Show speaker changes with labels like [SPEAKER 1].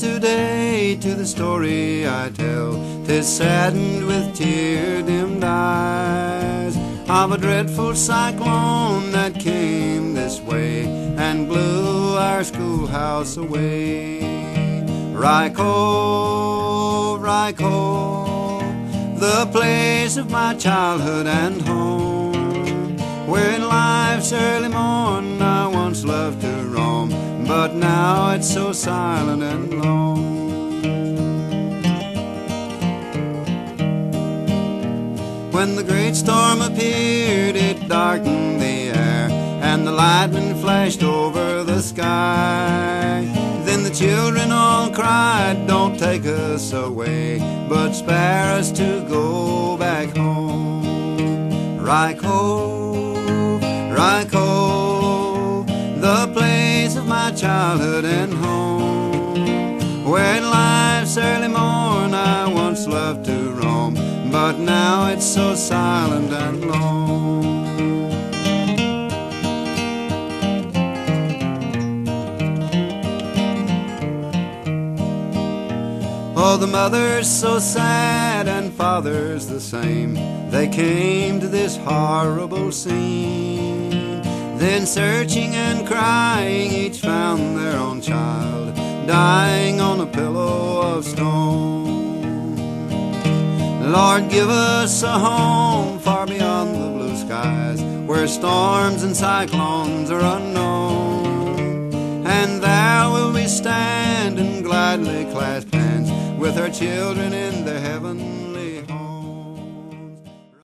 [SPEAKER 1] today to the story I tell. 'Tis saddened with tear-dimmed eyes of a dreadful cyclone that came this way and blew our schoolhouse away. Ryco, Ryco, the place of my childhood and home, where in life's early morn I once loved to roam, but now it's so silent and lone. When the great storm appeared, it darkened the air, and the lightning flashed over the sky. Then the children all cried, "Don't take us away, but spare us to go back home." Ryco, Ryco, the place of my childhood and home, where in life's early morn I once loved to roam, but now it's so silent and lone. Oh, the mother's so sad and father's the same. They came to this horrible scene. Then searching and crying, each found their own child dying on a pillow of stone. Lord, give us a home far beyond the blue skies, where storms and cyclones are unknown. And there will we stand and gladly clasp hands with our children in their heaven